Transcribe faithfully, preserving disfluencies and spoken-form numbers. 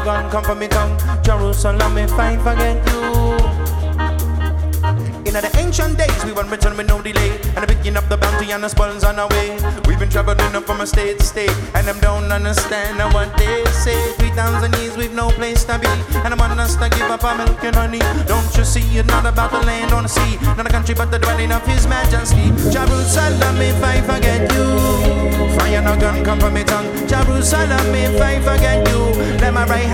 gun come from me tongue. Jerusalem, if I forget you. In the ancient days, we went return with no delay, and the picking up the bounty and the spoils on our way. We've been traveling up from a state to state, and them don't understand what they say. Three thousand years we've no place to be, and I want us to give up our milk and honey. Don't you see, it's not about the land or the sea, not a country but the dwelling of His Majesty. Jerusalem, if I forget you, fire no gun come from me tongue. Jerusalem, if I forget you, let my right